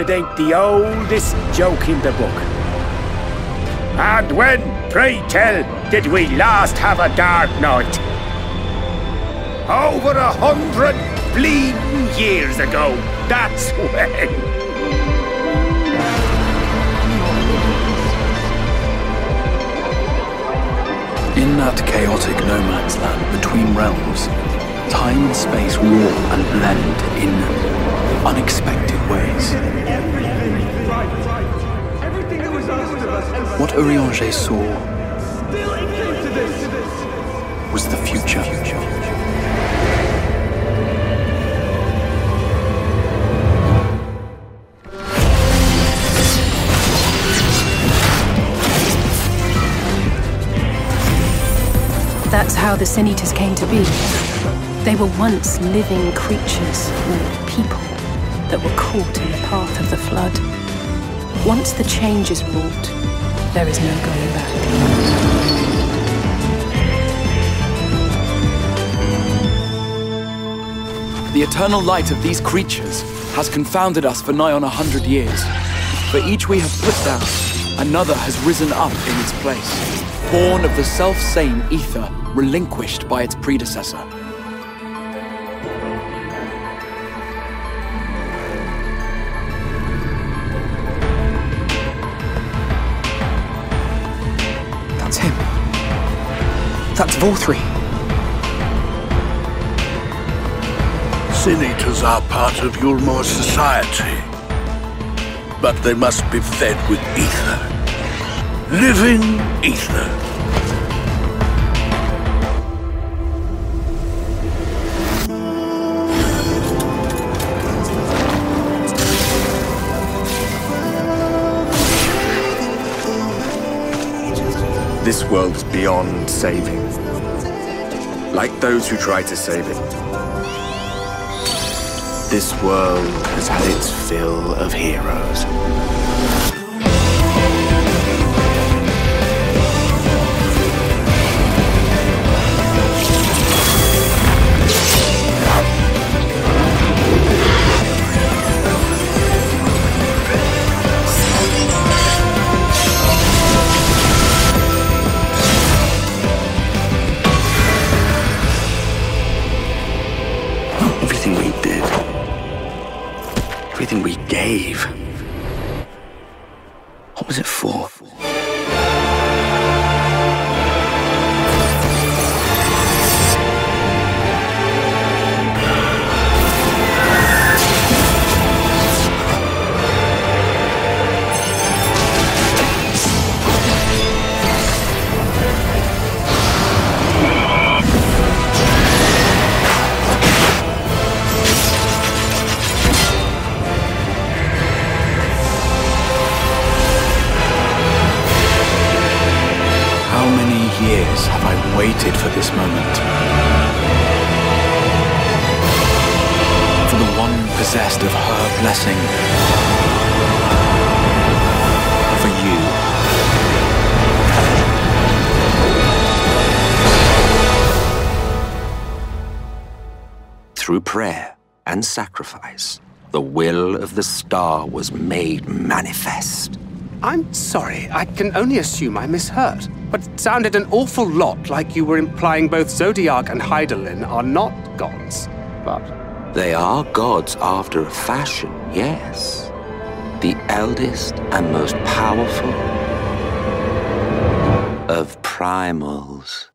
it ain't the oldest joke in the book. And when, pray tell, did we last have a dark night? Over 100 bleeding years ago, that's when. In that chaotic no man's land between realms, time and space warp and blend in unexpected ways. What Urianger saw was the future. That's how the Sin Eaters came to be. They were once living creatures, or people, that were caught in the path of the flood. Once the change is wrought, there is no going back. The eternal light of these creatures has confounded us for nigh on 100 years. For each we have put down, another has risen up in its place, born of the self-same ether relinquished by its predecessor. That's him. That's Vorthri. Sin Eaters are part of Yulmor's society, but they must be fed with ether. Living ether. This world is beyond saving. Like those who try to save it. This world has had its fill of heroes. Everything we did, everything we gave, what was it for? Years have I waited for this moment. For the one possessed of her blessing. For you. Through prayer and sacrifice, the will of the star was made manifest. I'm sorry, I can only assume I misheard. But it sounded an awful lot like you were implying both Zodiark and Hydaelyn are not gods, but... They are gods after a fashion, yes. The eldest and most powerful of primals.